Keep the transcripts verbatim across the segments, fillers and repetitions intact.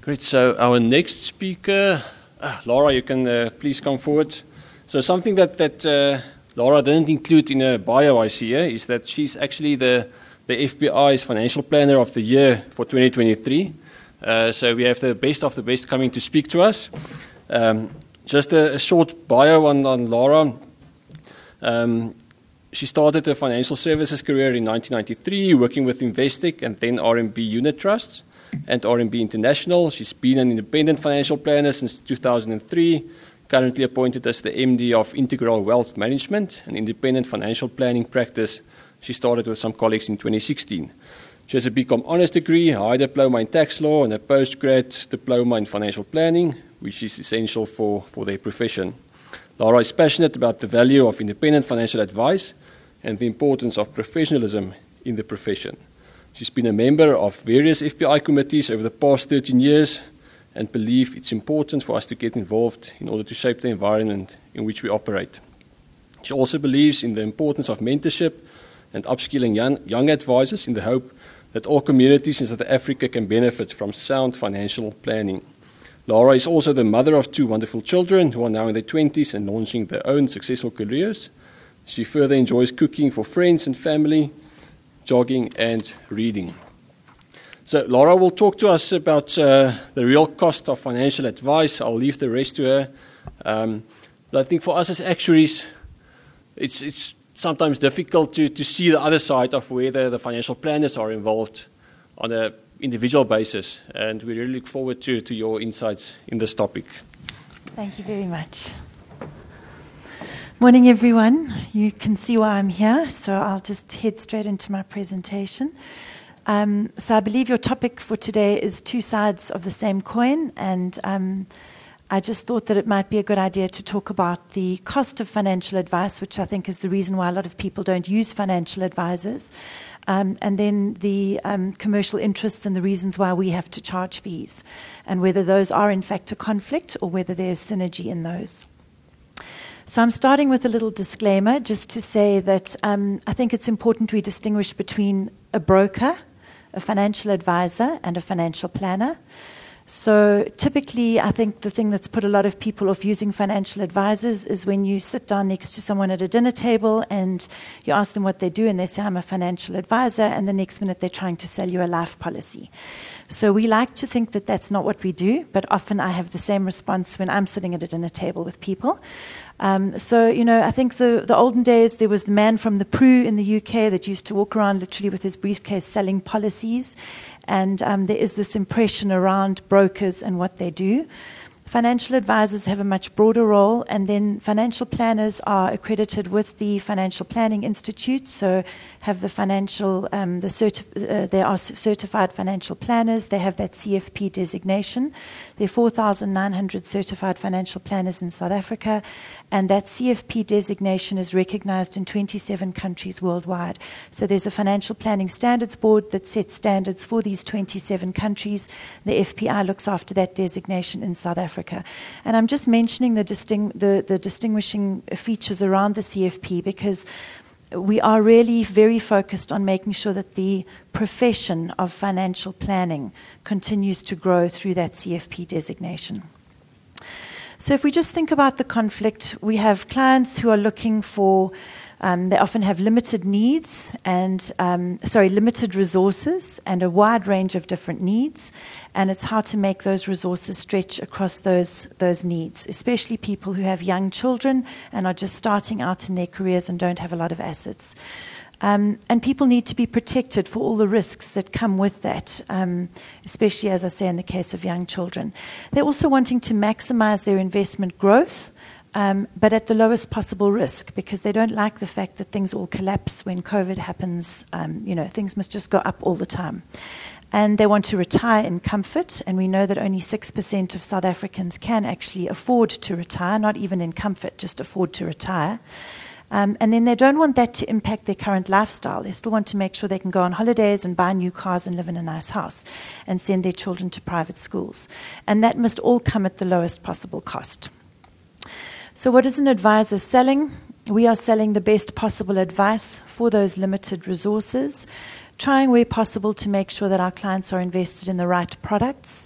Great. So our next speaker, uh, Laura, you can uh, please come forward. So something that that uh, Laura didn't include in her bio, I see here, is that she's actually the the F B I's Financial Planner of the Year for twenty twenty-three. Uh, so we have the best of the best coming to speak to us. Um, just a, a short bio on, on Laura. Um, she started her financial services career in nineteen ninety-three, working with Investec and then R M B Unit Trusts and R M B International. She's been an independent financial planner since two thousand three, currently appointed as the M D of Integral Wealth Management, an independent financial planning practice she started with some colleagues in twenty sixteen. She has a B Com Honours degree, a high diploma in tax law, and a postgrad diploma in financial planning, which is essential for, for their profession. Laura is passionate about the value of independent financial advice and the importance of professionalism in the profession. She's been a member of various F B I committees over the past thirteen years and believes it's important for us to get involved in order to shape the environment in which we operate. She also believes in the importance of mentorship and upskilling young, young advisors in the hope that all communities in South Africa can benefit from sound financial planning. Laura is also the mother of two wonderful children who are now in their twenties and launching their own successful careers. She further enjoys cooking for friends and family, jogging and reading. So Laura will talk to us about uh, the real cost of financial advice. I'll leave the rest to her. Um, but I think for us as actuaries, it's it's sometimes difficult to, to see the other side of whether the financial planners are involved on an individual basis. And we really look forward to, to your insights in this topic. Thank you very much. Morning, everyone. You can see why I'm here, so I'll just head straight into my presentation. Um, so I believe your topic for today is two sides of the same coin, and um, I just thought that it might be a good idea to talk about the cost of financial advice, which I think is the reason why a lot of people don't use financial advisors, um, and then the um, commercial interests and the reasons why we have to charge fees, and whether those are in fact a conflict or whether there's synergy in those. So I'm starting with a little disclaimer just to say that um, I think it's important we distinguish between a broker, a financial advisor, and a financial planner. So typically, I think the thing that's put a lot of people off using financial advisors is when you sit down next to someone at a dinner table and you ask them what they do and they say, I'm a financial advisor, and the next minute they're trying to sell you a life policy. So we like to think that that's not what we do, but often I have the same response when I'm sitting at a dinner table with people. Um, so, you know, I think the, the olden days, there was the man from the Prue in the U K that used to walk around literally with his briefcase selling policies. And um, there is this impression around brokers and what they do. Financial advisors have a much broader role, and then financial planners are accredited with the Financial Planning Institute, so have the financial, um, the certif- uh, they are certified financial planners. They have that C F P designation. There are four thousand nine hundred certified financial planners in South Africa, and that C F P designation is recognized in twenty-seven countries worldwide. So there's a Financial Planning Standards Board that sets standards for these twenty-seven countries. The F P I looks after that designation in South Africa. And I'm just mentioning the, disting- the, the distinguishing features around the C F P because we are really very focused on making sure that the profession of financial planning continues to grow through that C F P designation. So if we just think about the conflict, we have clients who are looking for, um, they often have limited needs and, um, sorry, limited resources and a wide range of different needs. And it's how to make those resources stretch across those, those needs, especially people who have young children and are just starting out in their careers and don't have a lot of assets. Um, and people need to be protected for all the risks that come with that, um, especially, as I say, in the case of young children. They're also wanting to maximize their investment growth, um, but at the lowest possible risk, because they don't like the fact that things all collapse when COVID happens. Um, you know, things must just go up all the time. And they want to retire in comfort, and we know that only six percent of South Africans can actually afford to retire, not even in comfort, just afford to retire. Um, and then they don't want that to impact their current lifestyle. They still want to make sure they can go on holidays and buy new cars and live in a nice house and send their children to private schools. And that must all come at the lowest possible cost. So what is an advisor selling? We are selling the best possible advice for those limited resources, trying where possible to make sure that our clients are invested in the right products,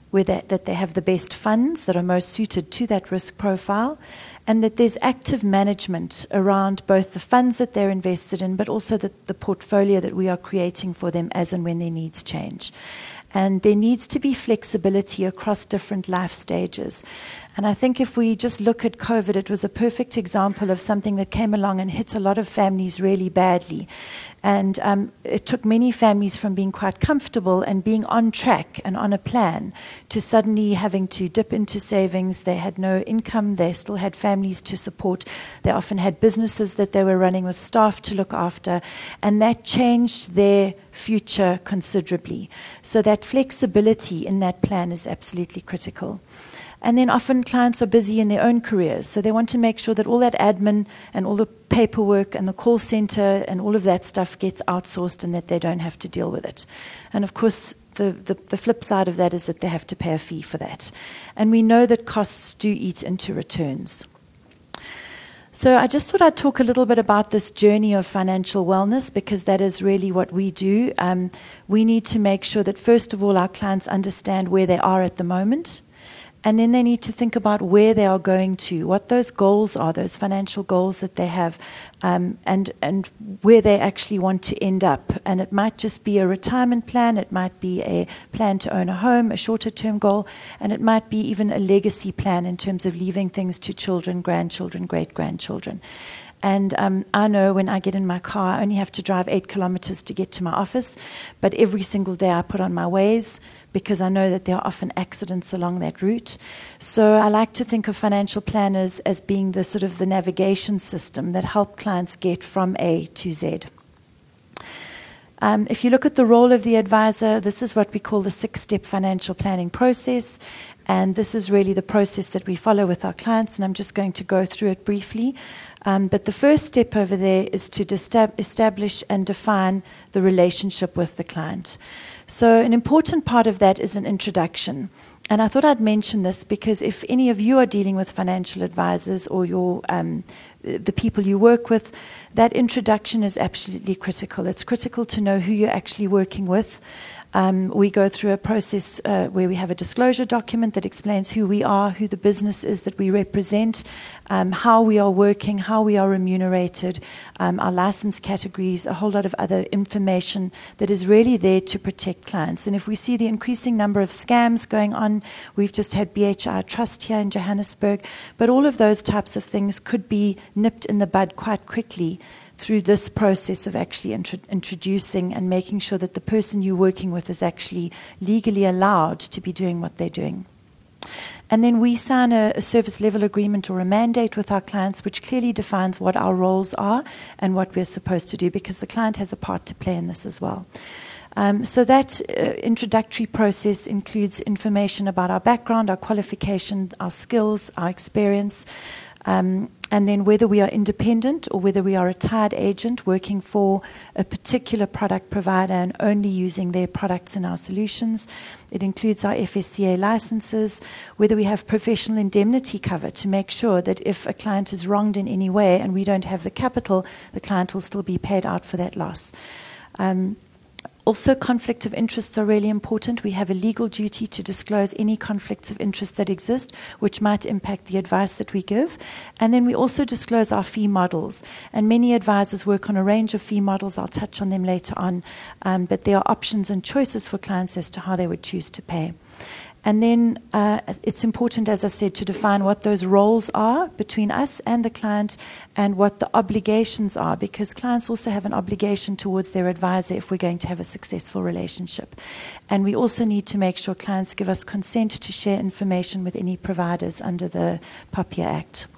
where they, that they have the best funds that are most suited to that risk profile, and that there's active management around both the funds that they're invested in, but also the, the portfolio that we are creating for them as and when their needs change. And there needs to be flexibility across different life stages. And I think if we just look at COVID, it was a perfect example of something that came along and hit a lot of families really badly. And um, it took many families from being quite comfortable and being on track and on a plan to suddenly having to dip into savings. They had no income. They still had families to support. They often had businesses that they were running with staff to look after. And that changed their future considerably. So that flexibility in that plan is absolutely critical. And then often clients are busy in their own careers, so they want to make sure that all that admin and all the paperwork and the call center and all of that stuff gets outsourced and that they don't have to deal with it. And of course, the, the, the flip side of that is that they have to pay a fee for that. And we know that costs do eat into returns. So I just thought I'd talk a little bit about this journey of financial wellness, because that is really what we do. Um, we need to make sure that, first of all, our clients understand where they are at the moment. And then they need to think about where they are going to, what those goals are, those financial goals that they have, um, and, and where they actually want to end up. And it might just be a retirement plan, it might be a plan to own a home, a shorter-term goal, and it might be even a legacy plan in terms of leaving things to children, grandchildren, great-grandchildren. And um, I know when I get in my car, I only have to drive eight kilometers to get to my office, but every single day I put on my Waze, because I know that there are often accidents along that route. So I like to think of financial planners as being the sort of the navigation system that help clients get from A to Z. Um, if you look at the role of the advisor, this is what we call the six-step financial planning process. And this is really the process that we follow with our clients, and I'm just going to go through it briefly. Um, but the first step over there is to distab- establish and define the relationship with the client. So an important part of that is an introduction. And I thought I'd mention this because if any of you are dealing with financial advisors or your um, the people you work with, that introduction is absolutely critical. It's critical to know who you're actually working with. Um, we go through a process uh, where we have a disclosure document that explains who we are, who the business is that we represent, um, how we are working, how we are remunerated, um, our license categories, a whole lot of other information that is really there to protect clients. And if we see the increasing number of scams going on, we've just had B H I Trust here in Johannesburg, but all of those types of things could be nipped in the bud quite quickly through this process of actually intro- introducing and making sure that the person you're working with is actually legally allowed to be doing what they're doing. And then we sign a, a service level agreement or a mandate with our clients, which clearly defines what our roles are and what we're supposed to do, because the client has a part to play in this as well. Um, so that uh, introductory process includes information about our background, our qualification, our skills, our experience, Um, and then whether we are independent or whether we are a tied agent working for a particular product provider and only using their products in our solutions. It includes our F S C A licenses, whether we have professional indemnity cover to make sure that if a client is wronged in any way and we don't have the capital, the client will still be paid out for that loss. Um, Also, conflict of interests are really important. We have a legal duty to disclose any conflicts of interest that exist, which might impact the advice that we give. And then we also disclose our fee models. And many advisors work on a range of fee models. I'll touch on them later on. Um, but there are options and choices for clients as to how they would choose to pay. And then uh, it's important, as I said, to define what those roles are between us and the client and what the obligations are, because clients also have an obligation towards their advisor if we're going to have a successful relationship. And we also need to make sure clients give us consent to share information with any providers under the POPIA Act.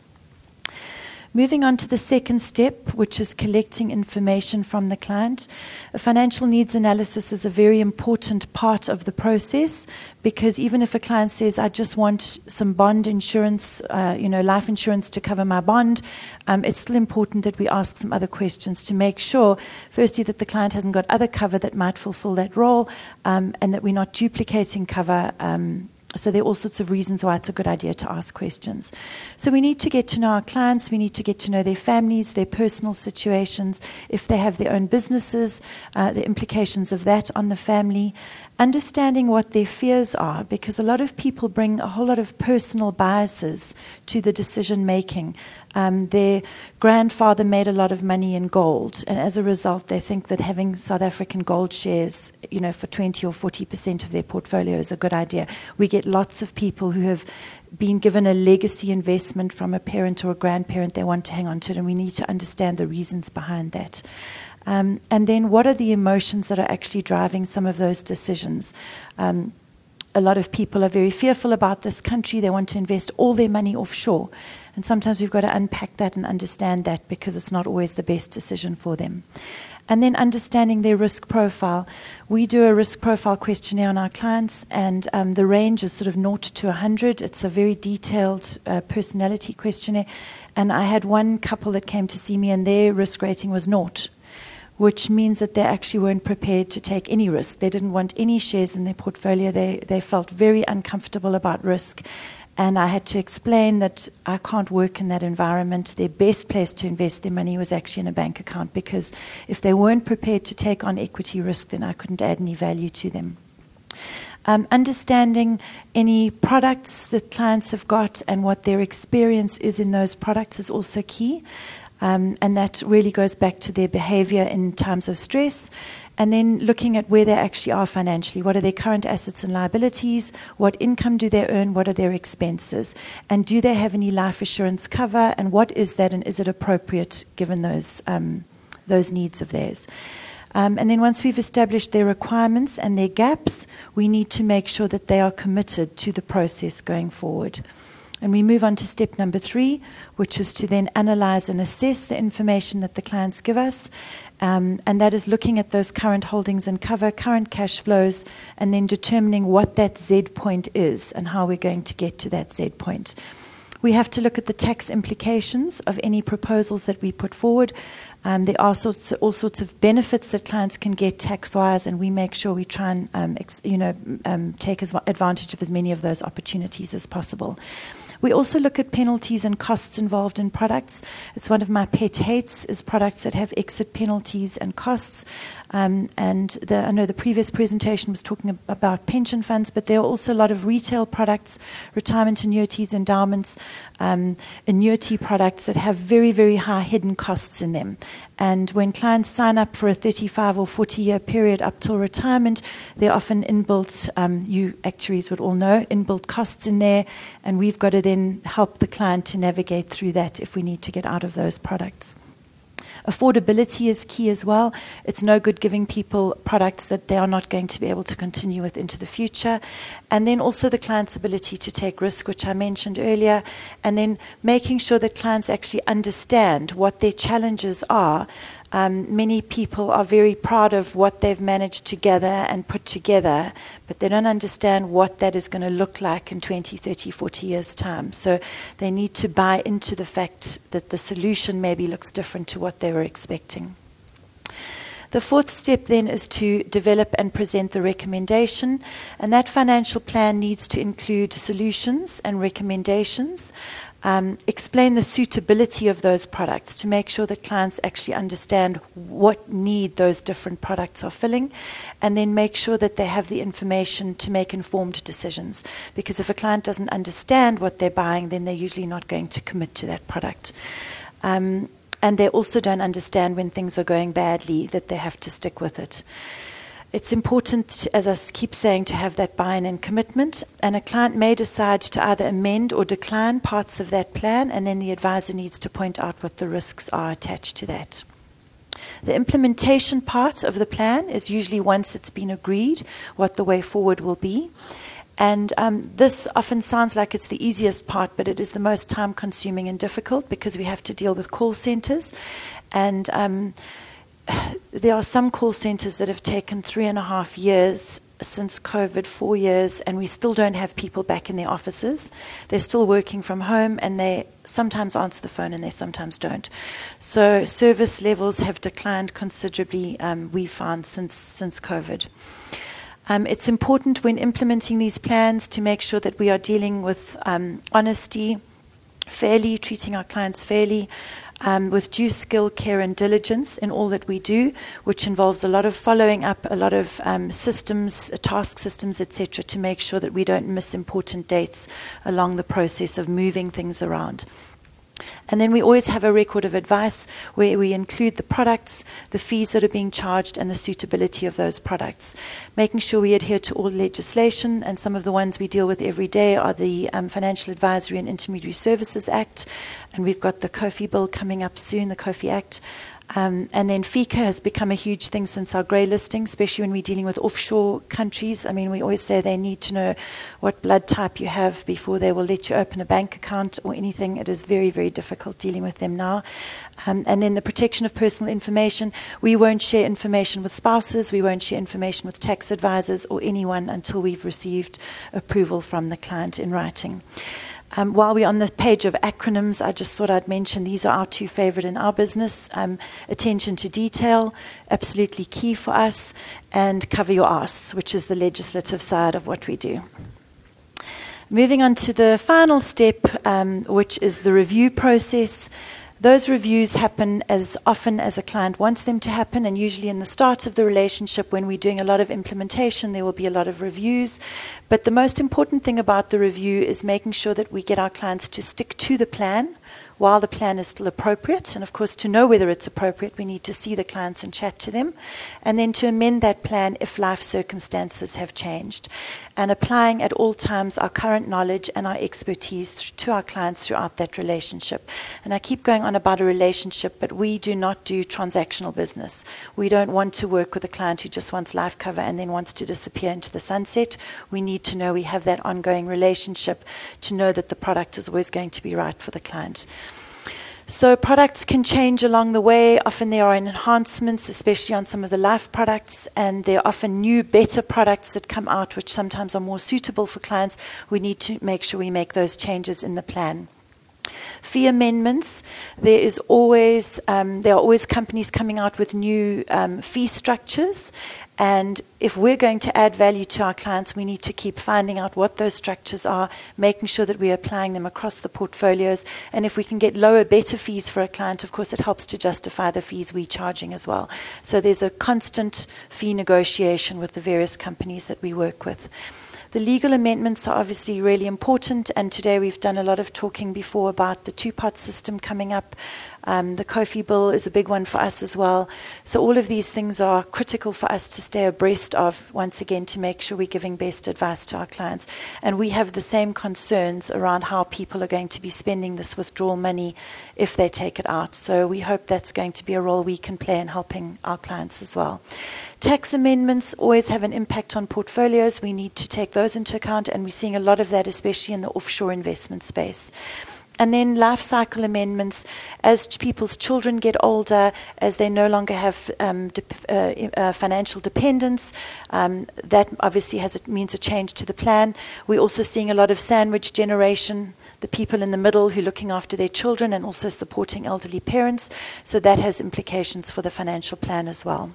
Moving on to the second step, which is collecting information from the client. A financial needs analysis is a very important part of the process, because even if a client says, I just want some bond insurance, uh, you know, life insurance to cover my bond, um, it's still important that we ask some other questions to make sure, firstly, that the client hasn't got other cover that might fulfill that role, um, and that we're not duplicating cover. Um, So there are all sorts of reasons why it's a good idea to ask questions. So we need to get to know our clients. We need to get to know their families, their personal situations, if they have their own businesses, uh, the implications of that on the family. understanding what their fears are, because a lot of people bring a whole lot of personal biases to the decision making. Um, their grandfather made a lot of money in gold, and as a result, they think that having South African gold shares, you know, for twenty or forty percent of their portfolio is a good idea. We get lots of people who have been given a legacy investment from a parent or a grandparent, they want to hang on to it, and we need to understand the reasons behind that. Um, and then what are the emotions that are actually driving some of those decisions? Um, a lot of people are very fearful about this country. They want to invest all their money offshore. And sometimes we've got to unpack that and understand that, because it's not always the best decision for them. And then understanding their risk profile. We do a risk profile questionnaire on our clients, and um, the range is sort of zero to one hundred. It's a very detailed uh, personality questionnaire. And I had one couple that came to see me, and their risk rating was naught, which means that they actually weren't prepared to take any risk. They didn't want any shares in their portfolio. They, they felt very uncomfortable about risk. And I had to explain that I can't work in that environment. Their best place to invest their money was actually in a bank account, because if they weren't prepared to take on equity risk, then I couldn't add any value to them. Um, understanding any products that clients have got and what their experience is in those products is also key. Um, and that really goes back to their behavior in times of stress. And then looking at where they actually are financially. What are their current assets and liabilities? What income do they earn? What are their expenses? And do they have any life assurance cover? And what is that? And is it appropriate given those, um, those needs of theirs? Um, and then once we've established their requirements and their gaps, we need to make sure that they are committed to the process going forward. And we move on to step number three, which is to then analyze and assess the information that the clients give us. Um, and that is looking at those current holdings and cover, current cash flows, and then determining what that Z point is and how we're going to get to that Z point. We have to look at the tax implications of any proposals that we put forward. Um, there are sorts, all sorts of benefits that clients can get tax-wise, and we make sure we try and um, ex, you know, um, take as advantage of as many of those opportunities as possible. We also look at penalties and costs involved in products. It's one of my pet hates is products that have exit penalties and costs. Um, and the, I know the previous presentation was talking ab- about pension funds, but there are also a lot of retail products, retirement annuities, endowments, um, annuity products that have very, very high hidden costs in them. And when clients sign up for a thirty-five or forty year period up till retirement, there are often inbuilt, um, you actuaries would all know, inbuilt costs in there, and we've got to then help the client to navigate through that if we need to get out of those products. Affordability is key as well. It's no good giving people products that they are not going to be able to continue with into the future. And then also the client's ability to take risk, which I mentioned earlier. And then making sure that clients actually understand what their challenges are. Um, many people are very proud of what they've managed to gather and put together, but they don't understand what that is going to look like in twenty, thirty, forty years' time. So they need to buy into the fact that the solution maybe looks different to what they were expecting. The fourth step then is to develop and present the recommendation, and that financial plan needs to include solutions and recommendations. Um, explain the suitability of those products to make sure that clients actually understand what need those different products are filling, and then make sure that they have the information to make informed decisions. Because if a client doesn't understand what they're buying, then they're usually not going to commit to that product. Um, and they also don't understand when things are going badly that they have to stick with it. It's important, as I keep saying, to have that buy-in and commitment, and a client may decide to either amend or decline parts of that plan, and then the advisor needs to point out what the risks are attached to that. The implementation part of the plan is usually once it's been agreed what the way forward will be. And um, this often sounds like it's the easiest part, but it is the most time-consuming and difficult because we have to deal with call centers. And um, there are some call centers that have taken three and a half years since COVID, four years, and we still don't have people back in their offices. They're still working from home, and they sometimes answer the phone and they sometimes don't. So service levels have declined considerably, um, we found, since, since COVID. Um, it's important when implementing these plans to make sure that we are dealing with um, honesty, fairly, treating our clients fairly, um, with due skill, care, and diligence in all that we do, which involves a lot of following up, a lot of um, systems, task systems, et cetera, to make sure that we don't miss important dates along the process of moving things around. And then we always have a record of advice where we include the products, the fees that are being charged, and the suitability of those products. Making sure we adhere to all legislation, and some of the ones we deal with every day are the um, Financial Advisory and Intermediary Services Act, and we've got the COFI bill coming up soon, the COFI Act. Um, and then FICA has become a huge thing since our grey listing, especially when we're dealing with offshore countries. I mean, we always say they need to know what blood type you have before they will let you open a bank account or anything. It is very, very difficult dealing with them now. Um, and then the protection of personal information. We won't share information with spouses. We won't share information with tax advisors or anyone until we've received approval from the client in writing. Um, while we're on the page of acronyms, I just thought I'd mention these are our two favorite in our business. Um, attention to detail, absolutely key for us, and cover your arse, which is the legislative side of what we do. Moving on to the final step, um, which is the review process. Those reviews happen as often as a client wants them to happen, and usually in the start of the relationship when we're doing a lot of implementation, there will be a lot of reviews. But the most important thing about the review is making sure that we get our clients to stick to the plan while the plan is still appropriate. And of course, to know whether it's appropriate, we need to see the clients and chat to them, and then to amend that plan if life circumstances have changed. And applying at all times our current knowledge and our expertise th- to our clients throughout that relationship. And I keep going on about a relationship, but we do not do transactional business. We don't want to work with a client who just wants life cover and then wants to disappear into the sunset. We need to know we have that ongoing relationship to know that the product is always going to be right for the client. So products can change along the way. Often there are enhancements, especially on some of the life products, and there are often new, better products that come out, which sometimes are more suitable for clients. We need to make sure we make those changes in the plan. Fee amendments. There is always um, there are always companies coming out with new um, fee structures, and if we're going to add value to our clients, we need to keep finding out what those structures are, making sure that we're applying them across the portfolios. And if we can get lower, better fees for a client, of course, it helps to justify the fees we're charging as well. So there's a constant fee negotiation with the various companies that we work with. The legal amendments are obviously really important, and today we've done a lot of talking before about the two-part system coming up. Um, the COFI bill is a big one for us as well. So all of these things are critical for us to stay abreast of, once again, to make sure we're giving best advice to our clients. And we have the same concerns around how people are going to be spending this withdrawal money if they take it out. So we hope that's going to be a role we can play in helping our clients as well. Tax amendments always have an impact on portfolios. We need to take those into account, and we're seeing a lot of that, especially in the offshore investment space. And then life cycle amendments, as people's children get older, as they no longer have um, de- uh, uh, financial dependence, um, that obviously has a, means a change to the plan. We're also seeing a lot of sandwich generation, the people in the middle who are looking after their children and also supporting elderly parents. So that has implications for the financial plan as well.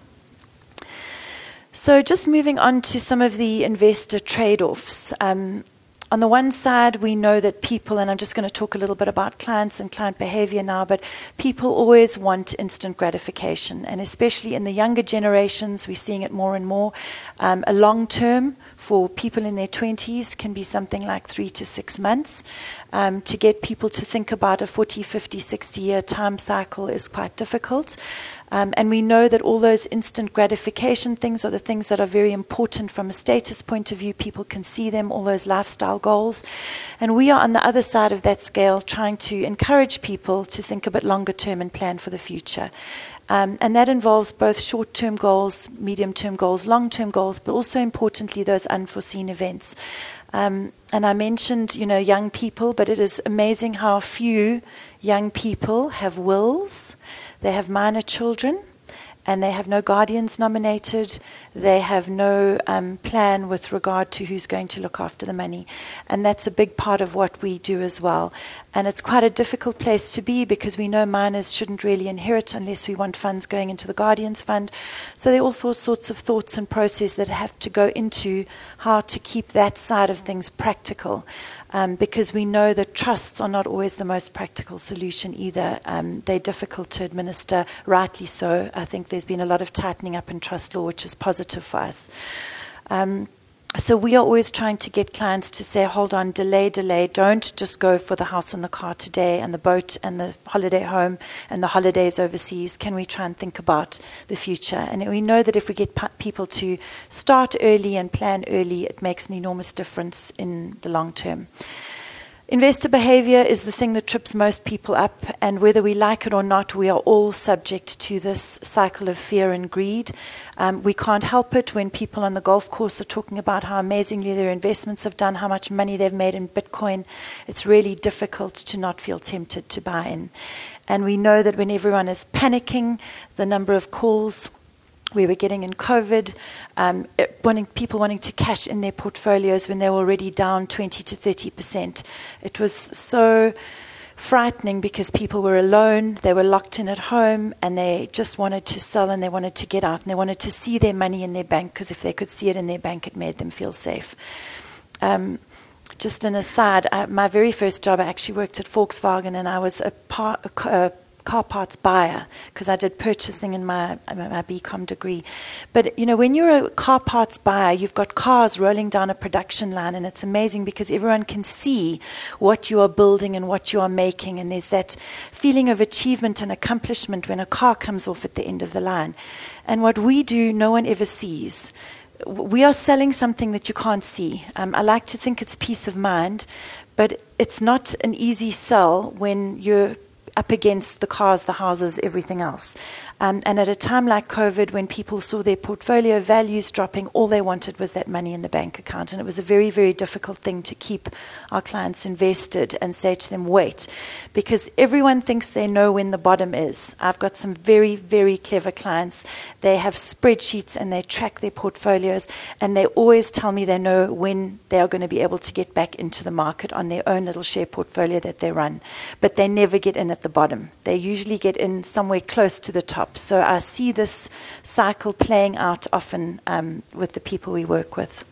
So just moving on to some of the investor trade-offs. Um, on the one side, we know that people, and I'm just going to talk a little bit about clients and client behavior now, but people always want instant gratification, and especially in the younger generations, we're seeing it more and more. Um, a long term for people in their twenties can be something like three to six months. Um, to get people to think about a forty, fifty, sixty-year time cycle is quite difficult. Um, and we know that all those instant gratification things are the things that are very important from a status point of view. People can see them, all those lifestyle goals. And we are on the other side of that scale, trying to encourage people to think a bit longer term and plan for the future. Um, and that involves both short-term goals, medium-term goals, long-term goals, but also importantly those unforeseen events. Um, and I mentioned, you know, young people, but it is amazing how few young people have wills. They have minor children, and they have no guardians nominated. They have no um, plan with regard to who's going to look after the money. And that's a big part of what we do as well. And it's quite a difficult place to be because we know minors shouldn't really inherit unless we want funds going into the Guardians Fund. So there are all sorts of thoughts and processes that have to go into how to keep that side of things practical. Um, because we know that trusts are not always the most practical solution either. Um, they're difficult to administer, rightly so. I think there's been a lot of tightening up in trust law, which is positive for us. Um, so we are always trying to get clients to say, hold on, delay, delay. Don't just go for the house and the car today and the boat and the holiday home and the holidays overseas. Can we try and think about the future? And we know that if we get p- people to start early and plan early, it makes an enormous difference in the long term. Investor behavior is the thing that trips most people up, and whether we like it or not, we are all subject to this cycle of fear and greed. Um, we can't help it when people on the golf course are talking about how amazingly their investments have done, how much money they've made in Bitcoin. It's really difficult to not feel tempted to buy in. And we know that when everyone is panicking, the number of calls we were getting in COVID, um, it, wanting, people wanting to cash in their portfolios when they were already down twenty to thirty percent. It was so frightening because people were alone, they were locked in at home, and they just wanted to sell and they wanted to get out and they wanted to see their money in their bank, because if they could see it in their bank, it made them feel safe. Um, just an aside, I, my very first job, I actually worked at Volkswagen, and I was a part, a, a car parts buyer because I did purchasing in my my B Com degree. But you know, when you're a car parts buyer, you've got cars rolling down a production line, and it's amazing because everyone can see what you are building and what you are making, and there's that feeling of achievement and accomplishment when a car comes off at the end of the line. And what we do, no one ever sees. We are selling something that you can't see. Um, I like to think it's peace of mind, but it's not an easy sell when you're up against the cars, the houses, everything else. Um, and at a time like COVID, when people saw their portfolio values dropping, all they wanted was that money in the bank account. And it was a very, very difficult thing to keep our clients invested and say to them, wait, because everyone thinks they know when the bottom is. I've got some very, very clever clients. They have spreadsheets and they track their portfolios, and they always tell me they know when they are going to be able to get back into the market on their own little share portfolio that they run. But they never get in at the bottom. They usually get in somewhere close to the top. So I see this cycle playing out often um, with the people we work with.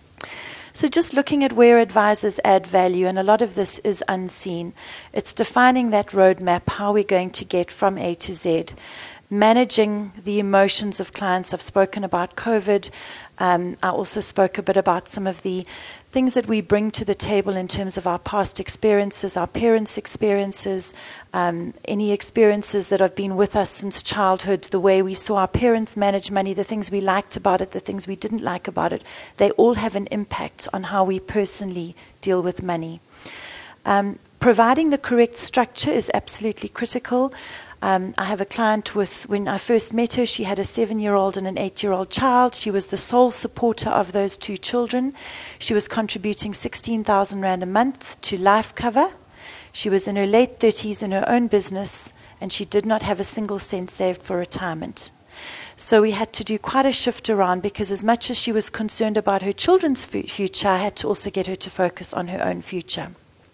So just looking at where advisors add value, and a lot of this is unseen. It's defining that roadmap, how we're going to get from A to Z, managing the emotions of clients. I've spoken about COVID. Um, I also spoke a bit about some of the things that we bring to the table in terms of our past experiences, our parents' experiences, um, any experiences that have been with us since childhood, the way we saw our parents manage money, the things we liked about it, the things we didn't like about it. They all have an impact on how we personally deal with money. Um, providing the correct structure is absolutely critical. Um, I have a client with, when I first met her, she had a seven-year-old and an eight-year-old child. She was the sole supporter of those two children. She was contributing sixteen thousand rand a month to life cover. She was in her late thirties in her own business, and she did not have a single cent saved for retirement. So we had to do quite a shift around, because as much as she was concerned about her children's f- future, I had to also get her to focus on her own future.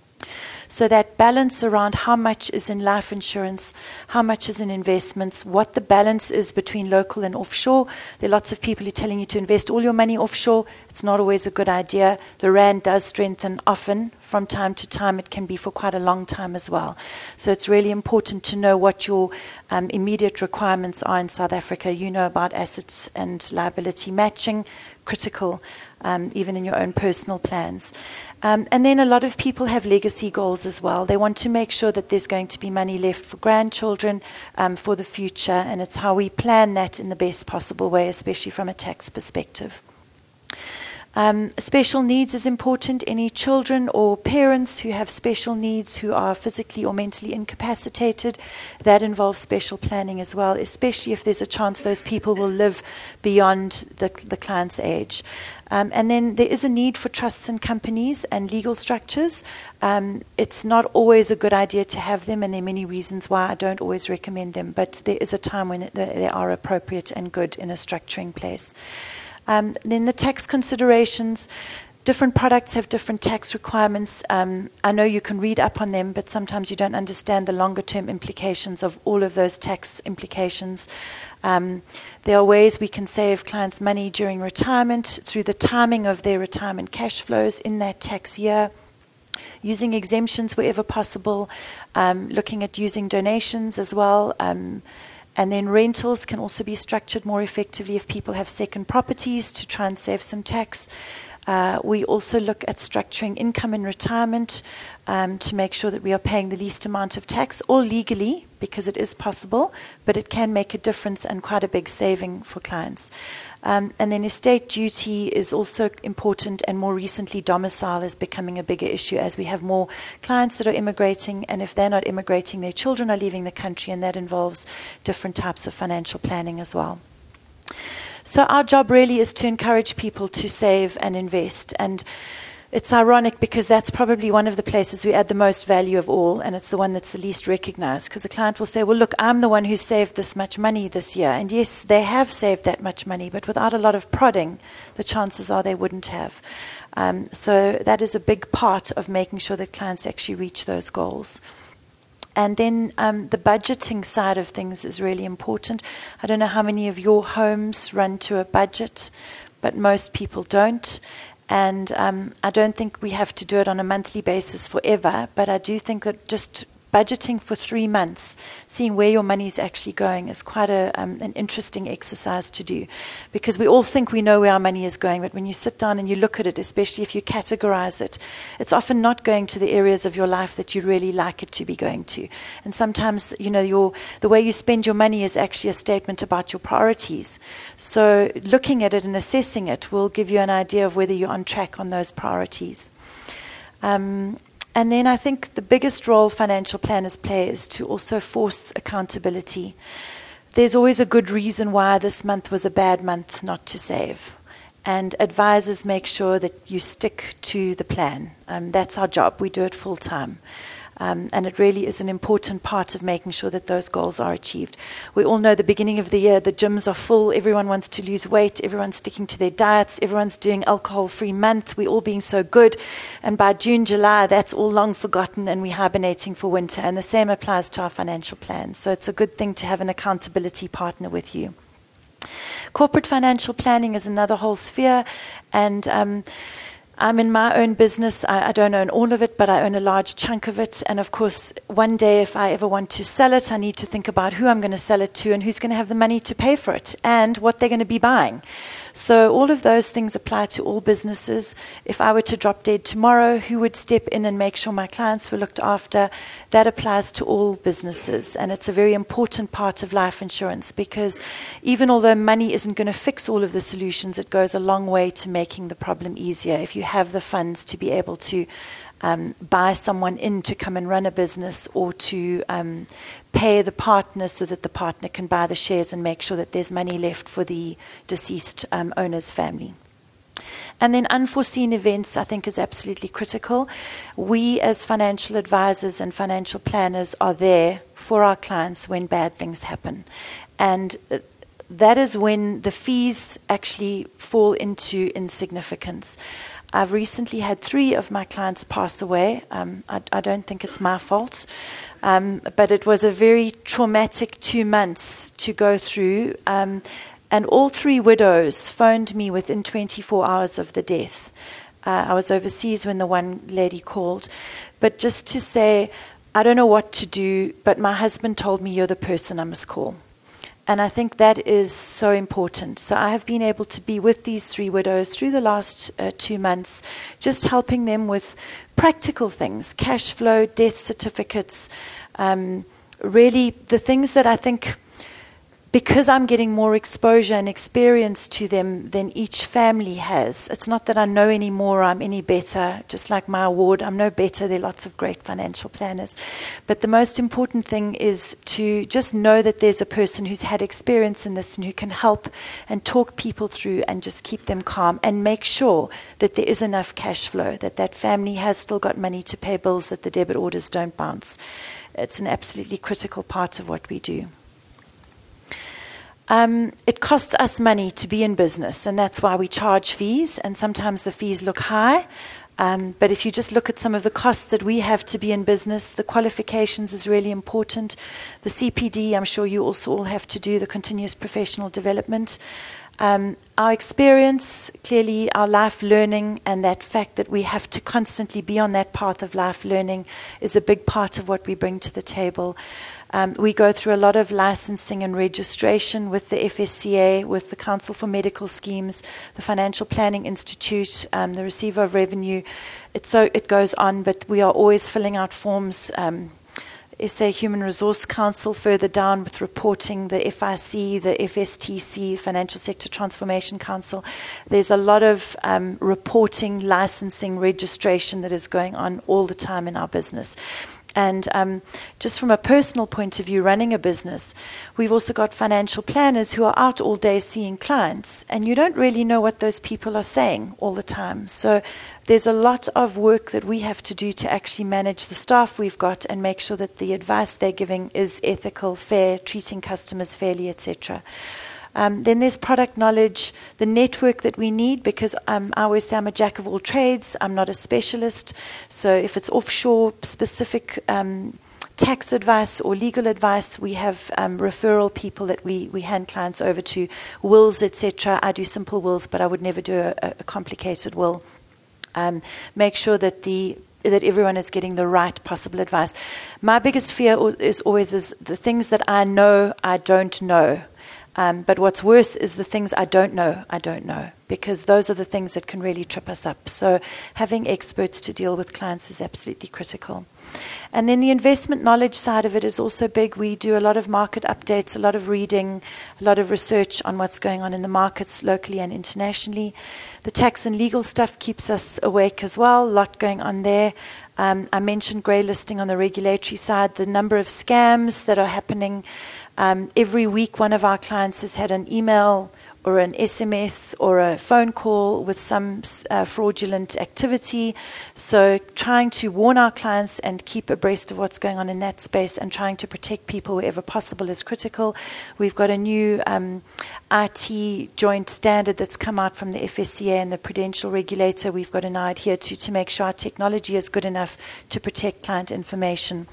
So that balance around how much is in life insurance, how much is in investments, what the balance is between local and offshore. There are lots of people who are telling you to invest all your money offshore. It's not always a good idea. The rand does strengthen often. From time to time, it can be for quite a long time as well. So it's really important to know what your um, immediate requirements are in South Africa. You know about assets and liability matching, critical, um, even in your own personal plans. Um, and then a lot of people have legacy goals as well. They want to make sure that there's going to be money left for grandchildren, um, for the future, and it's how we plan that in the best possible way, especially from a tax perspective. Um, special needs is important. Any children or parents who have special needs, who are physically or mentally incapacitated, that involves special planning as well, especially if there's a chance those people will live beyond the, the client's age. Um, and then there is a need for trusts and companies and legal structures. Um, it's not always a good idea to have them, and there are many reasons why I don't always recommend them, but there is a time when it, they are appropriate and good in a structuring place. Um, then the tax considerations. Different products have different tax requirements. Um, I know you can read up on them, but sometimes you don't understand the longer-term implications of all of those tax implications. Um, there are ways we can save clients money during retirement through the timing of their retirement cash flows in that tax year, using exemptions wherever possible, um, looking at using donations as well. Um, And then rentals can also be structured more effectively if people have second properties to try and save some tax. Uh, we also look at structuring income in retirement um, to make sure that we are paying the least amount of tax, all legally, because it is possible, but it can make a difference and quite a big saving for clients. Um, and then estate duty is also important, and more recently domicile is becoming a bigger issue as we have more clients that are immigrating, and if they're not immigrating, their children are leaving the country, and that involves different types of financial planning as well. So our job really is to encourage people to save and invest, and it's ironic because that's probably one of the places we add the most value of all, and it's the one that's the least recognized, because a client will say, well, look, I'm the one who saved this much money this year. And yes, they have saved that much money, but without a lot of prodding, the chances are they wouldn't have. Um, so that is a big part of making sure that clients actually reach those goals. And then um, the budgeting side of things is really important. I don't know how many of your homes run to a budget, but most people don't. And um, I don't think we have to do it on a monthly basis forever, but I do think that just budgeting for three months, seeing where your money is actually going, is quite a, um, an interesting exercise to do. Because we all think we know where our money is going, but when you sit down and you look at it, especially if you categorize it, it's often not going to the areas of your life that you really like it to be going to. And sometimes, you know, your, the way you spend your money is actually a statement about your priorities. So looking at it and assessing it will give you an idea of whether you're on track on those priorities. Um, And then I think the biggest role financial planners play is to also force accountability. There's always a good reason why this month was a bad month not to save. And advisors make sure that you stick to the plan. Um, that's our job. We do it full time. Um, and it really is an important part of making sure that those goals are achieved. We all know the beginning of the year, the gyms are full, everyone wants to lose weight, everyone's sticking to their diets, everyone's doing alcohol-free month, we're all being so good. And by June, July, that's all long forgotten and we're hibernating for winter. And the same applies to our financial plans. So it's a good thing to have an accountability partner with you. Corporate financial planning is another whole sphere, and um, I'm in my own business. I, I don't own all of it, but I own a large chunk of it. And of course, one day if I ever want to sell it, I need to think about who I'm going to sell it to and who's going to have the money to pay for it and what they're going to be buying. So all of those things apply to all businesses. If I were to drop dead tomorrow, who would step in and make sure my clients were looked after? That applies to all businesses. And it's a very important part of life insurance, because even although money isn't going to fix all of the solutions, it goes a long way to making the problem easier if you have the funds to be able to um, buy someone in to come and run a business, or to um, pay the partner so that the partner can buy the shares and make sure that there's money left for the deceased um, owner's family. And then unforeseen events, I think, is absolutely critical. We as financial advisors and financial planners are there for our clients when bad things happen. And that is when the fees actually fall into insignificance. I've recently had three of my clients pass away. Um, I, I don't think it's my fault. Um, but it was a very traumatic two months to go through. Um, and all three widows phoned me within twenty-four hours of the death. Uh, I was overseas when the one lady called. But just to say, I don't know what to do, but my husband told me you're the person I must call. And I think that is so important. So I have been able to be with these three widows through the last uh, two months, just helping them with practical things, cash flow, death certificates, um, really the things that I think, because I'm getting more exposure and experience to them than each family has. It's not that I know any more, I'm any better. Just like my award, I'm no better. There are lots of great financial planners. But the most important thing is to just know that there's a person who's had experience in this and who can help and talk people through and just keep them calm and make sure that there is enough cash flow, that that family has still got money to pay bills, that the debit orders don't bounce. It's an absolutely critical part of what we do. Um, it costs us money to be in business, and that's why we charge fees, and sometimes the fees look high. Um, but if you just look at some of the costs that we have to be in business, the qualifications is really important. The C P D, I'm sure you also all have to do, the continuous professional development. Um, our experience, clearly our life learning, and that fact that we have to constantly be on that path of life learning is a big part of what we bring to the table. Um, we go through a lot of licensing and registration with the F S C A, with the Council for Medical Schemes, the Financial Planning Institute, um, the Receiver of Revenue. It, so it goes on, but we are always filling out forms. Um, S A Human Resource Council further down with reporting, the F I C, the F S T C, Financial Sector Transformation Council. There's a lot of um, reporting, licensing, registration that is going on all the time in our business. And um, just from a personal point of view, running a business, we've also got financial planners who are out all day seeing clients, and you don't really know what those people are saying all the time. So there's a lot of work that we have to do to actually manage the staff we've got and make sure that the advice they're giving is ethical, fair, treating customers fairly, et cetera. Um, then there's product knowledge, the network that we need, because um, I always say I'm a jack of all trades. I'm not a specialist. So if it's offshore specific um, tax advice or legal advice, we have um, referral people that we, we hand clients over to, wills, et cetera. I do simple wills, but I would never do a, a complicated will. Um, make sure that the that everyone is getting the right possible advice. My biggest fear is always is the things that I know I don't know. Um, but what's worse is the things I don't know, I don't know, because those are the things that can really trip us up. So having experts to deal with clients is absolutely critical. And then the investment knowledge side of it is also big. We do a lot of market updates, a lot of reading, a lot of research on what's going on in the markets locally and internationally. The tax and legal stuff keeps us awake as well, a lot going on there. Um, I mentioned grey listing on the regulatory side, the number of scams that are happening. Um, every week, one of our clients has had an email or an S M S or a phone call with some uh, fraudulent activity. So trying to warn our clients and keep abreast of what's going on in that space and trying to protect people wherever possible is critical. We've got a new um, I T joint standard that's come out from the F S C A and the Prudential Regulator. We've got to now adhere to to make sure our technology is good enough to protect client information.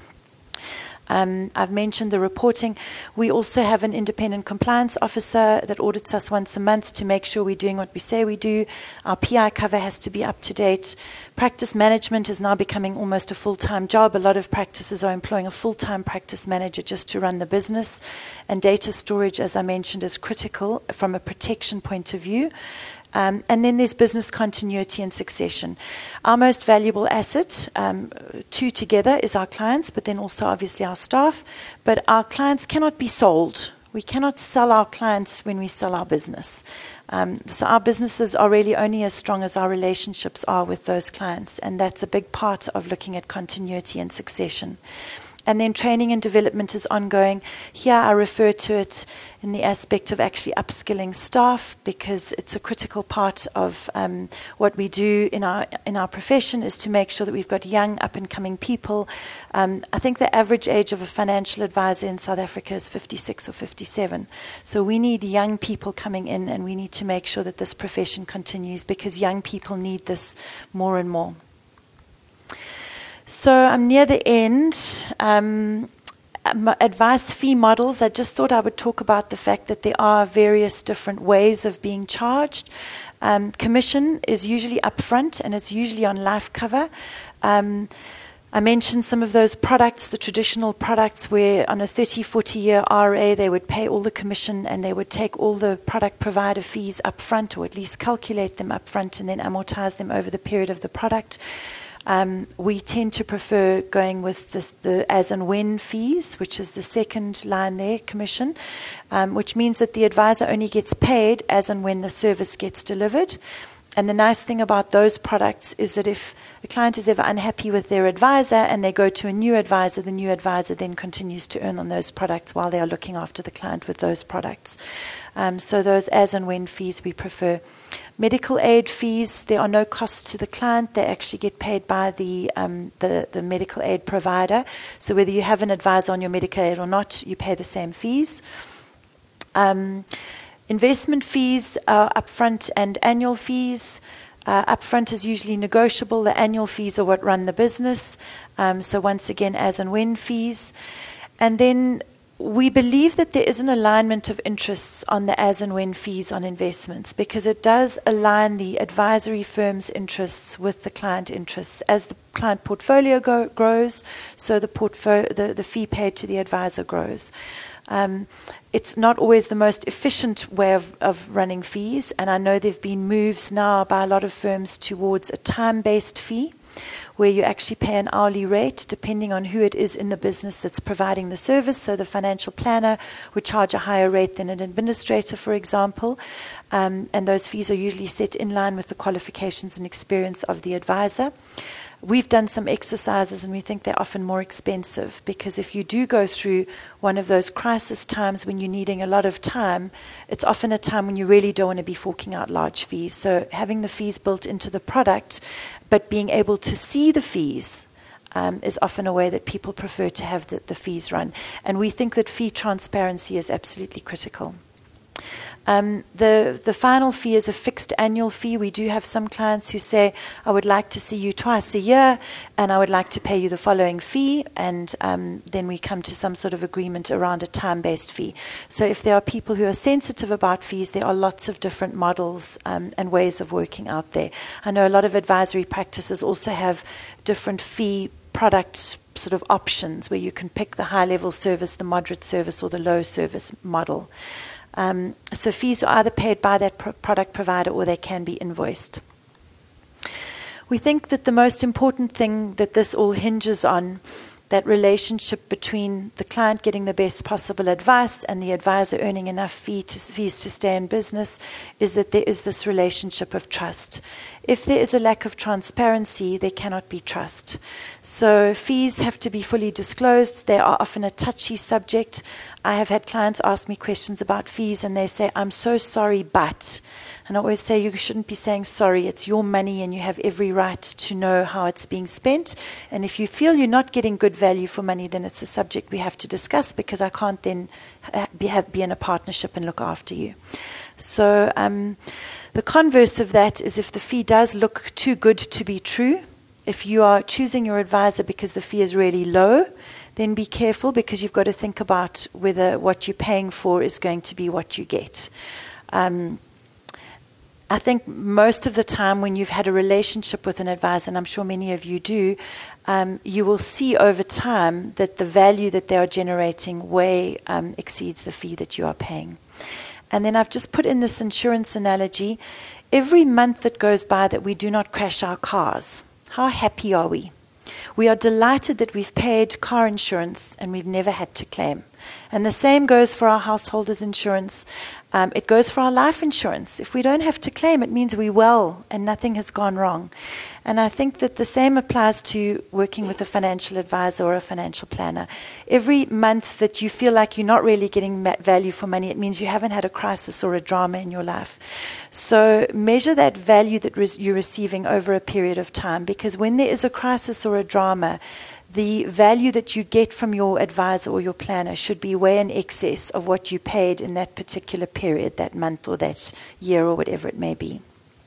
Um, I've mentioned the reporting. We also have an independent compliance officer that audits us once a month to make sure we're doing what we say we do. Our P I cover has to be up to date. Practice management is now becoming almost a full-time job. A lot of practices are employing a full-time practice manager just to run the business. And data storage, as I mentioned, is critical from a protection point of view. Um, and then there's business continuity and succession. Our most valuable asset, um, two together, is our clients, but then also obviously our staff. But our clients cannot be sold. We cannot sell our clients when we sell our business. Um, so our businesses are really only as strong as our relationships are with those clients, and that's a big part of looking at continuity and succession. And then training and development is ongoing. Here I refer to it in the aspect of actually upskilling staff, because it's a critical part of um, what we do in our in our profession is to make sure that we've got young up-and-coming people. Um, I think the average age of a financial advisor in South Africa is fifty-six or fifty-seven. So we need young people coming in, and we need to make sure that this profession continues, because young people need this more and more. So I'm near the end. Um, advice fee models, I just thought I would talk about the fact that there are various different ways of being charged. Um, commission is usually upfront, and it's usually on life cover. Um, I mentioned some of those products, the traditional products, where on a thirty, forty year R A, they would pay all the commission and they would take all the product provider fees up front, or at least calculate them up front and then amortize them over the period of the product. Um, we tend to prefer going with this, the as and when fees, which is the second line there, commission, um, which means that the advisor only gets paid as and when the service gets delivered. And the nice thing about those products is that if a client is ever unhappy with their advisor and they go to a new advisor, the new advisor then continues to earn on those products while they are looking after the client with those products. Um, so those as and when fees we prefer. Medical aid fees, there are no costs to the client. They actually get paid by the, um, the, the medical aid provider. So whether you have an advisor on your medical aid or not, you pay the same fees. Um, investment fees are upfront and annual fees. Uh, upfront is usually negotiable. The annual fees are what run the business. Um, so once again, as and when fees. And then we believe that there is an alignment of interests on the as and when fees on investments because it does align the advisory firm's interests with the client interests. As the client portfolio go, grows, so the, portfo- the, the fee paid to the advisor grows. Um, it's not always the most efficient way of, of running fees, and I know there have been moves now by a lot of firms towards a time-based fee, where you actually pay an hourly rate depending on who it is in the business that's providing the service. So the financial planner would charge a higher rate than an administrator, for example, um, and those fees are usually set in line with the qualifications and experience of the advisor. We've done some exercises and we think they're often more expensive because if you do go through one of those crisis times when you're needing a lot of time, it's often a time when you really don't want to be forking out large fees. So having the fees built into the product, but being able to see the fees um, is often a way that people prefer to have the, the fees run. And we think that fee transparency is absolutely critical. Um, the, the final fee is a fixed annual fee. We do have some clients who say, I would like to see you twice a year and I would like to pay you the following fee, and um, then we come to some sort of agreement around a time-based fee. So if there are people who are sensitive about fees, there are lots of different models um, and ways of working out there. I know a lot of advisory practices also have different fee product sort of options where you can pick the high-level service, the moderate service, or the low service model. Um, so fees are either paid by that pro- product provider or they can be invoiced. We think that the most important thing that this all hinges on, that relationship between the client getting the best possible advice and the advisor earning enough fee to, fees to stay in business, is that there is this relationship of trust. If there is a lack of transparency, there cannot be trust. So fees have to be fully disclosed. They are often a touchy subject. I have had clients ask me questions about fees and they say, I'm so sorry, but... And I always say you shouldn't be saying sorry. It's your money and you have every right to know how it's being spent. And if you feel you're not getting good value for money, then it's a subject we have to discuss because I can't then be, have, be in a partnership and look after you. So um, the converse of that is if the fee does look too good to be true, if you are choosing your advisor because the fee is really low, then be careful because you've got to think about whether what you're paying for is going to be what you get. Um, I think most of the time when you've had a relationship with an advisor, and I'm sure many of you do, um, you will see over time that the value that they are generating way um, exceeds the fee that you are paying. And then I've just put in this insurance analogy. Every month that goes by that we do not crash our cars, how happy are we? We are delighted that we've paid car insurance and we've never had to claim. And the same goes for our householders insurance. Um, it goes for our life insurance. If we don't have to claim, it means we're well and nothing has gone wrong. And I think that the same applies to working with a financial advisor or a financial planner. Every month that you feel like you're not really getting value for money, it means you haven't had a crisis or a drama in your life. So measure that value that res- you're receiving over a period of time, because when there is a crisis or a drama, the value that you get from your advisor or your planner should be way in excess of what you paid in that particular period, that month or that year or whatever it may be.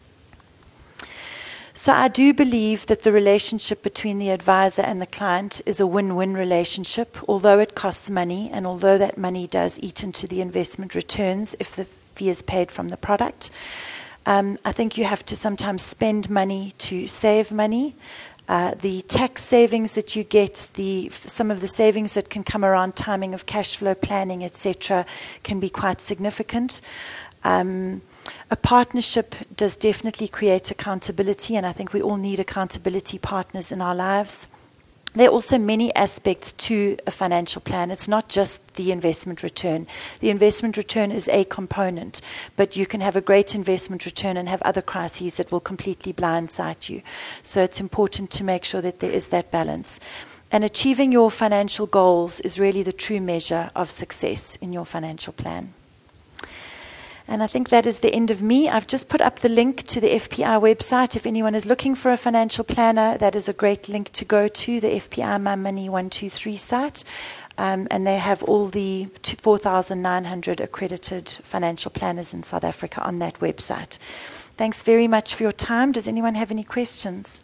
So I do believe that the relationship between the advisor and the client is a win-win relationship, although it costs money and although that money does eat into the investment returns if the fee is paid from the product. Um, I think you have to sometimes spend money to save money. Uh, the tax savings that you get, the some of the savings that can come around timing of cash flow planning, et cetera, can be quite significant. Um, a partnership does definitely create accountability, and I think we all need accountability partners in our lives. There are also many aspects to a financial plan. It's not just the investment return. The investment return is a component, but you can have a great investment return and have other crises that will completely blindside you. So it's important to make sure that there is that balance. And achieving your financial goals is really the true measure of success in your financial plan. And I think that is the end of me. I've just put up the link to the F P I website. If anyone is looking for a financial planner, that is a great link to go to, the F P I My Money one two three site. Um, and they have all the four thousand nine hundred accredited financial planners in South Africa on that website. Thanks very much for your time. Does anyone have any questions?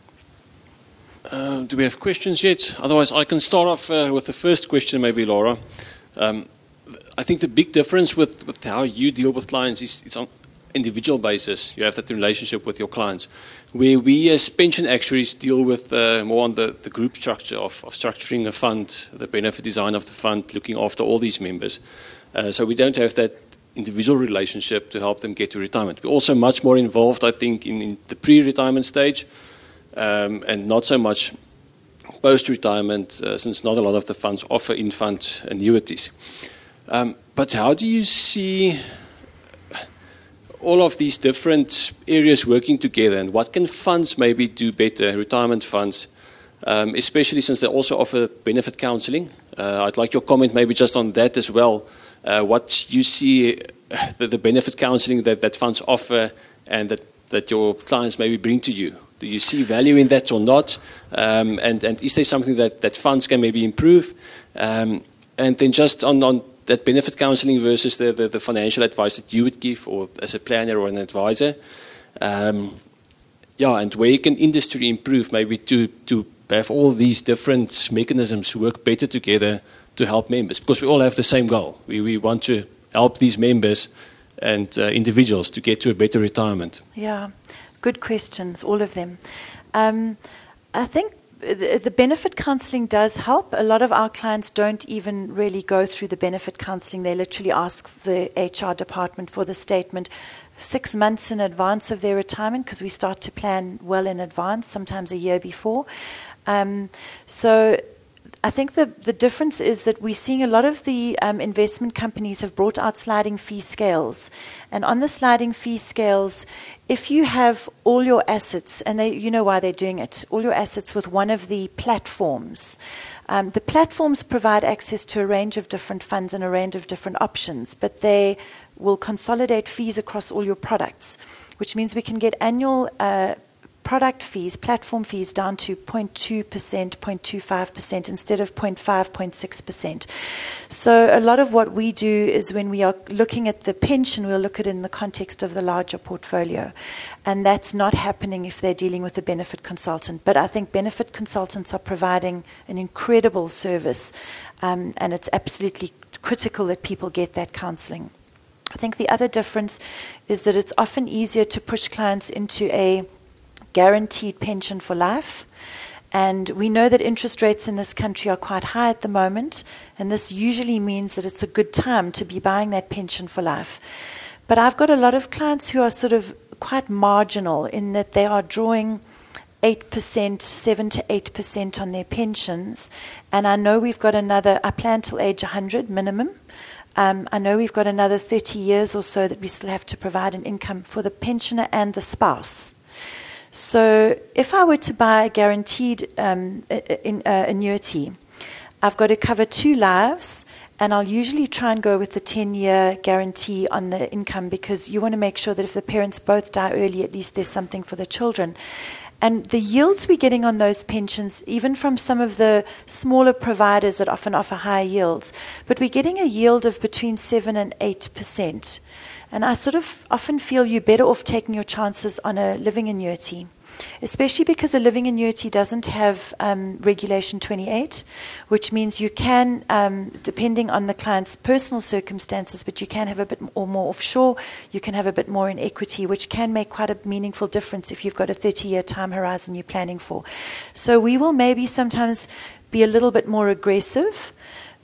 Uh, do we have questions yet? Otherwise, I can start off uh, with the first question, maybe, Laura. Um, I think the big difference with, with how you deal with clients is it's on individual basis. You have that relationship with your clients. Where we as pension actuaries deal with uh, more on the, the group structure of, of structuring a fund, the benefit design of the fund, looking after all these members. Uh, so we don't have that individual relationship to help them get to retirement. We're also much more involved, I think, in, in the pre-retirement stage um, and not so much post-retirement, uh, since not a lot of the funds offer in-fund annuities. Um, but how do you see all of these different areas working together, and what can funds maybe do better, retirement funds, um, especially since they also offer benefit counseling? Uh, I'd like your comment maybe just on that as well. Uh, what you see the, the benefit counseling that, that funds offer and that, that your clients maybe bring to you. Do you see value in that or not? Um, and, and is there something that, that funds can maybe improve? Um, and then just on, on that benefit counseling versus the, the, the financial advice that you would give, or as a planner or an advisor. Um, yeah, and where can industry improve maybe to, to have all these different mechanisms work better together to help members? Because we all have the same goal. We, we want to help these members and uh, individuals to get to a better retirement. Yeah, good questions, all of them. Um, I think The, the benefit counseling does help. A lot of our clients don't even really go through the benefit counseling. They literally ask the H R department for the statement six months in advance of their retirement, because we start to plan well in advance, sometimes a year before. Um, so I think the, the difference is that we're seeing a lot of the um, investment companies have brought out sliding fee scales. And on the sliding fee scales, if you have all your assets, and they, you know why they're doing it, all your assets with one of the platforms, um, the platforms provide access to a range of different funds and a range of different options, but they will consolidate fees across all your products, which means we can get annual uh, product fees, platform fees, down to zero point two percent, zero point two five percent instead of zero point five, zero point six percent. So a lot of what we do is when we are looking at the pension, we'll look at it in the context of the larger portfolio. And that's not happening if they're dealing with a benefit consultant. But I think benefit consultants are providing an incredible service, um, and it's absolutely critical that people get that counseling. I think the other difference is that it's often easier to push clients into a guaranteed pension for life. And we know that interest rates in this country are quite high at the moment, and this usually means that it's a good time to be buying that pension for life. But I've got a lot of clients who are sort of quite marginal in that they are drawing eight percent, seven to eight percent on their pensions, and I know we've got another, I plan till age one hundred minimum. Um, I know we've got another thirty years or so that we still have to provide an income for the pensioner and the spouse. So if I were to buy a guaranteed um, in, uh, annuity, I've got to cover two lives, and I'll usually try and go with the ten-year guarantee on the income, because you want to make sure that if the parents both die early, at least there's something for the children. And the yields we're getting on those pensions, even from some of the smaller providers that often offer higher yields, but we're getting a yield of between seven and eight percent. And I sort of often feel you're better off taking your chances on a living annuity, especially because a living annuity doesn't have um, Regulation twenty-eight, which means you can, um, depending on the client's personal circumstances, but you can have a bit or more offshore, you can have a bit more in equity, which can make quite a meaningful difference if you've got a thirty-year time horizon you're planning for. So we will maybe sometimes be a little bit more aggressive,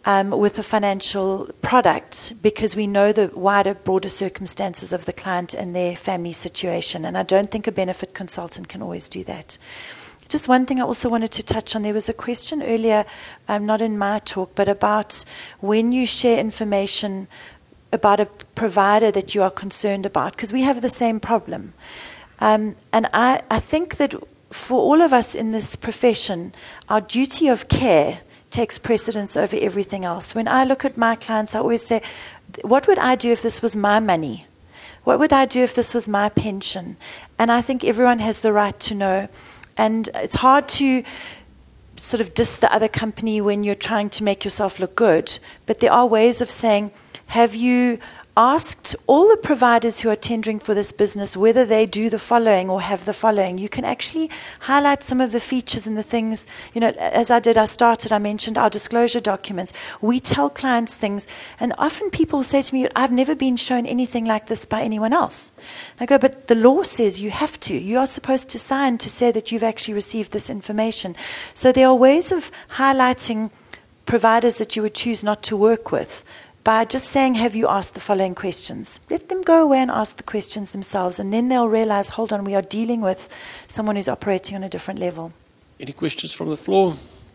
um, with a financial product because we know the wider, broader circumstances of the client and their family situation. And I don't think a benefit consultant can always do that. Just one thing I also wanted to touch on. There was a question earlier, um, not in my talk, but about when you share information about a provider that you are concerned about, because we have the same problem. Um, and I, I think that for all of us in this profession, our duty of care takes precedence over everything else. When I look at my clients, I always say, what would I do if this was my money? What would I do if this was my pension? And I think everyone has the right to know. And it's hard to sort of diss the other company when you're trying to make yourself look good. But there are ways of saying, have you asked all the providers who are tendering for this business whether they do the following or have the following? You can actually highlight some of the features and the things. You know, as I did, I started, I mentioned our disclosure documents. We tell clients things, and often people say to me, I've never been shown anything like this by anyone else. I go, but the law says you have to. You are supposed to sign to say that you've actually received this information. So there are ways of highlighting providers that you would choose not to work with by just saying, have you asked the following questions? Let them go away and ask the questions themselves, and then they'll realize, hold on, we are dealing with someone who's operating on a different level. Any questions from the floor?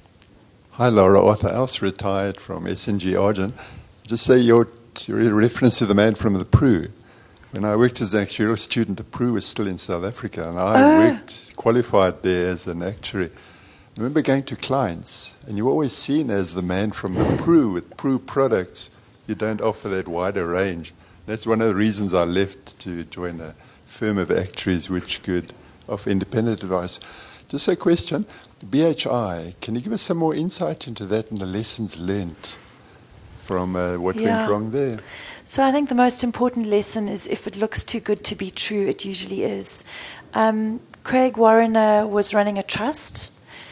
Hi, Laura. Arthur Else, retired from S N G Argent. Just say your, your reference to the man from the Peru. When I worked as an actuarial student, the Peru was still in South Africa, and I oh. worked, qualified there as an actuary. I remember going to clients, and you were always seen as the man from the Peru with Peru products. You don't offer that wider range. That's one of the reasons I left to join a firm of actuaries which could offer independent advice. Just a question, B H I, can you give us some more insight into that and the lessons learned from uh, what yeah. went wrong there? So I think the most important lesson is if it looks too good to be true, it usually is. Um, Craig Warrener was running a trust,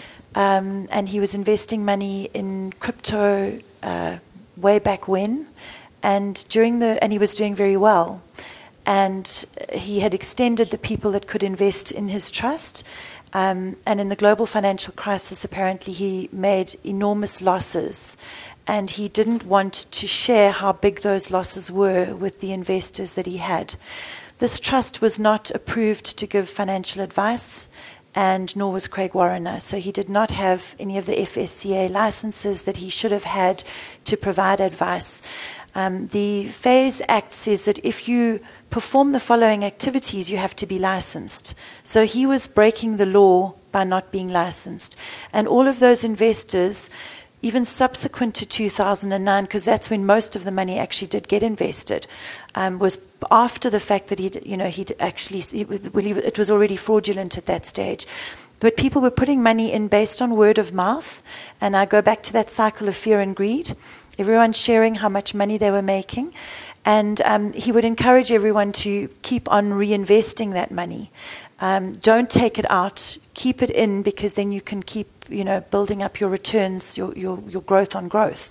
um, and he was investing money in crypto uh, way back when, and during the and he was doing very well, and he had extended the people that could invest in his trust, um, and in the global financial crisis apparently he made enormous losses, and he didn't want to share how big those losses were with the investors that he had. This trust was not approved to give financial advice, and nor was Craig Warrener. So he did not have any of the F S C A licenses that he should have had to provide advice. Um, the FASE Act says that if you perform the following activities, you have to be licensed. So he was breaking the law by not being licensed. And all of those investors, even subsequent to two thousand nine, because that's when most of the money actually did get invested, um, was after the fact that he'd, you know, he'd actually, well, he, it was already fraudulent at that stage. But people were putting money in based on word of mouth, and I go back to that cycle of fear and greed. Everyone sharing how much money they were making, and um, he would encourage everyone to keep on reinvesting that money. Um, don't take it out, keep it in, because then you can keep, you know, building up your returns, your your, your growth on growth.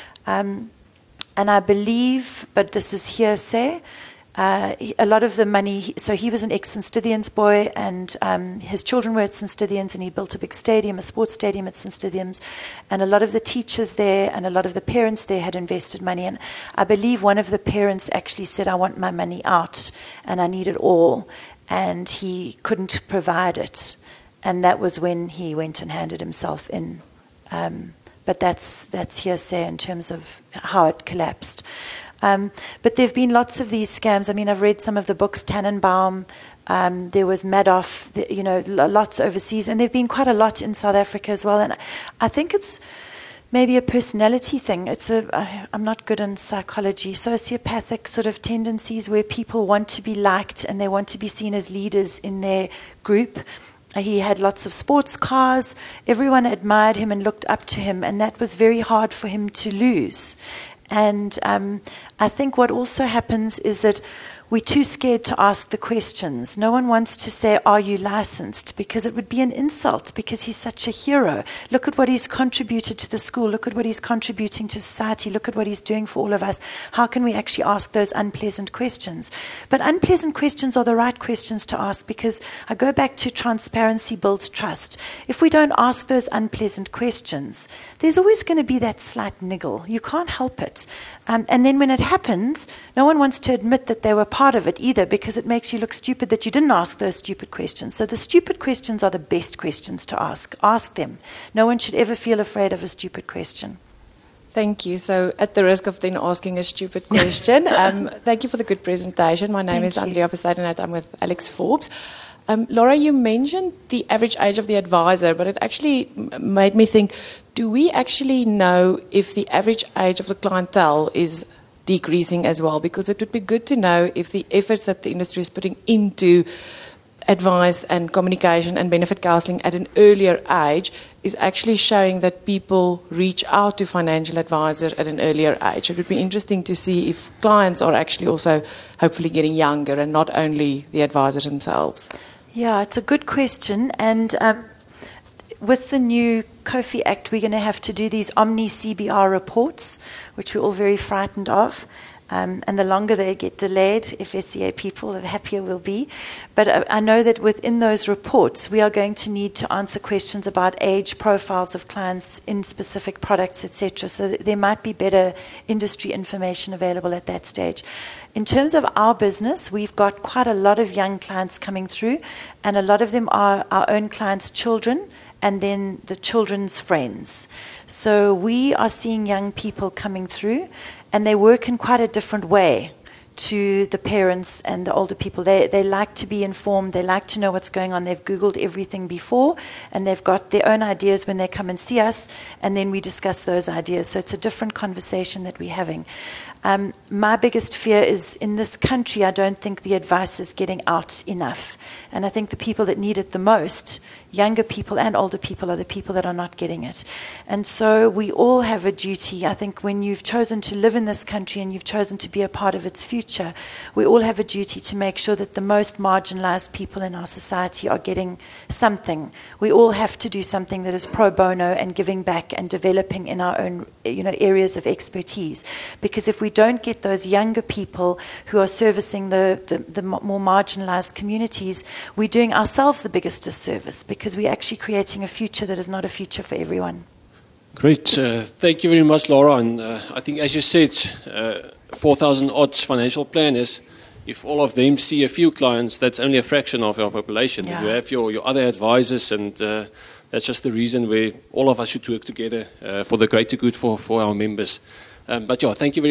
Um, and I believe, but this is hearsay, uh, a lot of the money, so he was an ex-Saint Stithians boy, and um, his children were at Saint Stithians, and he built a big stadium, a sports stadium at Saint Stithians, and a lot of the teachers there and a lot of the parents there had invested money. And I believe one of the parents actually said, I want my money out, and I need it all. And he couldn't provide it, and that was when he went and handed himself in. Um, but that's that's hearsay in terms of how it collapsed. Um, but there have been lots of these scams. I mean, I've read some of the books, Tannenbaum. Um, there was Madoff. The, you know, lots overseas, and there've been quite a lot in South Africa as well. And I think it's maybe a personality thing. It's a, I, I'm not good in psychology, sociopathic sort of tendencies where people want to be liked and they want to be seen as leaders in their group. He had lots of sports cars. Everyone admired him and looked up to him, and that was very hard for him to lose. And um, I think what also happens is that we're too scared to ask the questions. No one wants to say, are you licensed? Because it would be an insult, because he's such a hero. Look at what he's contributed to the school. Look at what he's contributing to society. Look at what he's doing for all of us. How can we actually ask those unpleasant questions? But unpleasant questions are the right questions to ask, because I go back to transparency builds trust. If we don't ask those unpleasant questions, there's always going to be that slight niggle. You can't help it. Um, and then when it happens, no one wants to admit that they were part of it either, because it makes you look stupid that you didn't ask those stupid questions. So the stupid questions are the best questions to ask. Ask them. No one should ever feel afraid of a stupid question. Thank you. So at the risk of then asking a stupid question, um, thank you for the good presentation. My name Thank is you. Andrea Versadenhout. I'm with Alex Forbes. Um, Laura, you mentioned the average age of the advisor, but it actually m- made me think, do we actually know if the average age of the clientele is decreasing as well? Because it would be good to know if the efforts that the industry is putting into advice and communication and benefit counselling at an earlier age is actually showing that people reach out to financial advisors at an earlier age. It would be interesting to see if clients are actually also hopefully getting younger and not only the advisors themselves. Yeah, it's a good question. And um, with the new Kofi Act, we're going to have to do these Omni-C B R reports, which we're all very frightened of. Um, and the longer they get delayed, if S C A people, the happier we'll be. But uh, I know that within those reports, we are going to need to answer questions about age profiles of clients in specific products, et cetera. So th- there might be better industry information available at that stage. In terms of our business, we've got quite a lot of young clients coming through, and a lot of them are our own clients' children, and then the children's friends. So we are seeing young people coming through, and they work in quite a different way to the parents and the older people. They they like to be informed. They like to know what's going on. They've Googled everything before, and they've got their own ideas when they come and see us, and then we discuss those ideas. So it's a different conversation that we're having. Um, my biggest fear is, in this country, I don't think the advice is getting out enough. And I think the people that need it the most, younger people and older people, are the people that are not getting it. And so we all have a duty. I think when you've chosen to live in this country and you've chosen to be a part of its future, we all have a duty to make sure that the most marginalized people in our society are getting something. We all have to do something that is pro bono and giving back and developing in our own, you know, areas of expertise. Because if we don't get those younger people who are servicing the, the, the more marginalized communities, we're doing ourselves the biggest disservice, because we're actually creating a future that is not a future for everyone. Great. Uh, thank you very much, Laura. And uh, I think, as you said, uh, four thousand odd financial planners, if all of them see a few clients, that's only a fraction of our population. Yeah. You have your, your other advisors, and uh, that's just the reason where all of us should work together uh, for the greater good for, for our members. Um, but yeah, thank you very